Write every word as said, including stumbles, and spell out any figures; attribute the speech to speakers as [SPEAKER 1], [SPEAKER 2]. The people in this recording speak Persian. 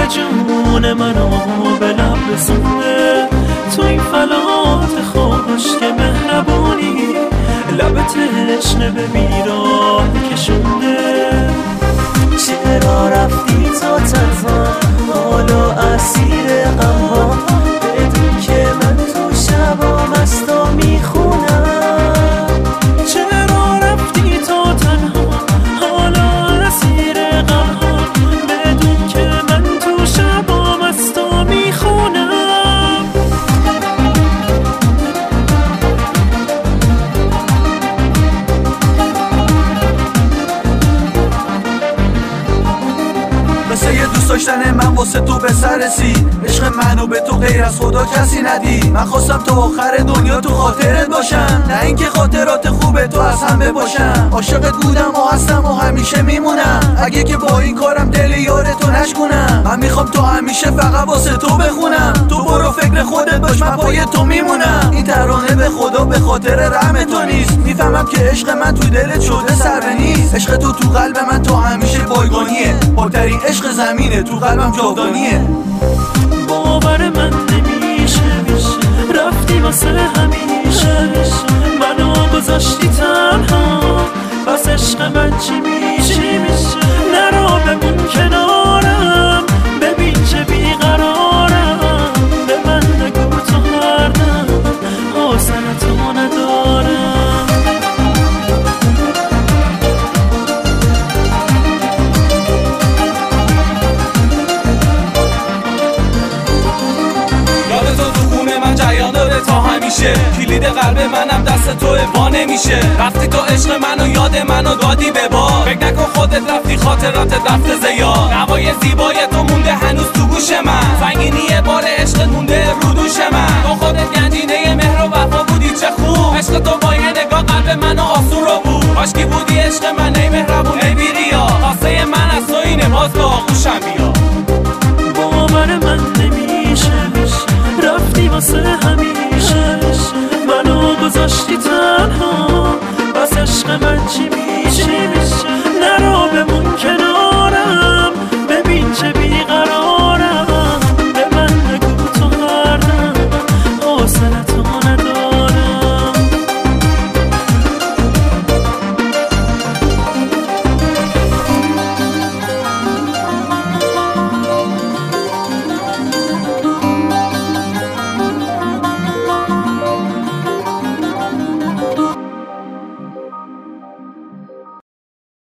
[SPEAKER 1] جون منو به لب رسونده، تو این فلات خوش که مهربونی لب تشنه به بیراه کشونده. چرا رفتی تا تنها حالا اسیر غمها، بدون که من تو شبا مستا میخونم. چرا رفتی تا تنها حالا اسیر غمها، بدون که من تو شبا مستا میخونم.
[SPEAKER 2] مثل یه دوست داشتن من واسه تو به سر رسید، عشق منو به تو غیر از خدا کسی ندید. من خواستم تو آخر دنیا تو خاطرت باشم، نه اینکه خاطرات خوب تو از هم بباشم. عاشقت بودم و هستم و همیشه میمونم، اگه که با این کارم دل یار تو نشکنم. من میخوام تو همیشه فقط واسه تو بخونم، تو برو فکر خودت باش من پای تو میمونم. این ترانه به خدا به خاطر رحم تو نیست، میفهمم که عشق من تو دلت شده سر به نیست. عشق تو تو قلب من تو همیشه بایگانیه، پاکترین عشق زمینه تو قلبم جاودانیه.
[SPEAKER 1] باور من نمیشه رفتی واسه همیشه، منو گذاشتی تنها، بس عشق من چی میشه؟ نرو بمون کنارم، ببین چه بیقرارم، به من نگو تو هر دم حوصله تو ندارم.
[SPEAKER 3] تا همیشه کلید قلب منم دست تو وا نمیشه. رفتی تو عشق منو یاد منو دادی به بار، فکر نکن خودت رفتی خاطراتت رفته زیاد. نوای زیبای تو مونده هنوز تو گوش من، سنگینی بار عشق مونده رو دوش من. تو خودت گنجینه مهر و وفا بودی چه خوب، عشق تو با یه نگاه قلب منو آسون رو بود. کاشکی بودی عشق من ای مهربون ای بیریا، خواسته من از تو اینه باز به آغوشم بیا.
[SPEAKER 1] باور من نمیشه رفتی واسه همیشه، منو گذاشتی